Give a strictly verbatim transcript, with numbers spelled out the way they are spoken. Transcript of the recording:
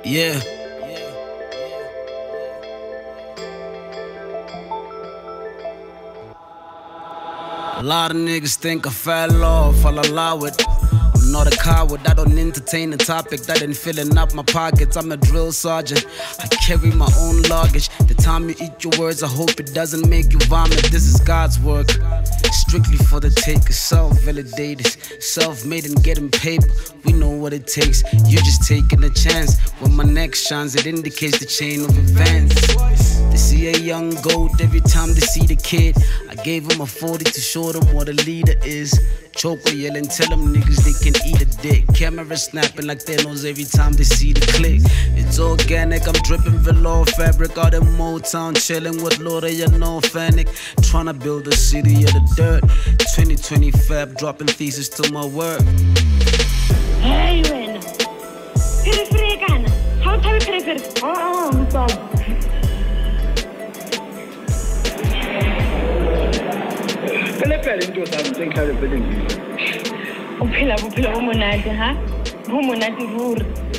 Yeah. A lot of niggas think I fell off, I'll allow it. I'm not a coward, I don't entertain a topic that ain't filling up my pockets. I'm a drill sergeant, I carry my own luggage. The time you eat your words, I hope it doesn't make you vomit. This is God's work, strictly for the take. Self-validated, self-made and getting paper. We know what it takes, you're just taking a chance. When my neck shines, it indicates the chain of events. They see a young goat every time they see the kid. I gave him a forty to show them what a leader is. Choke or yell and tell them niggas they can eat a dick. Camera snapping like Thanos every time they see the click. It's organic, I'm dripping velour fabric out in Motown, chilling with Laura, you know, Fanic. Trying to build a city of the dirt. twenty twenty fab, dropping thesis to my work. Hey, man. Periferikan. How do you prefer? Oh, I'm sorry. Phela into something kind of building. Uphila buphila umonati ha? Umonati vuri.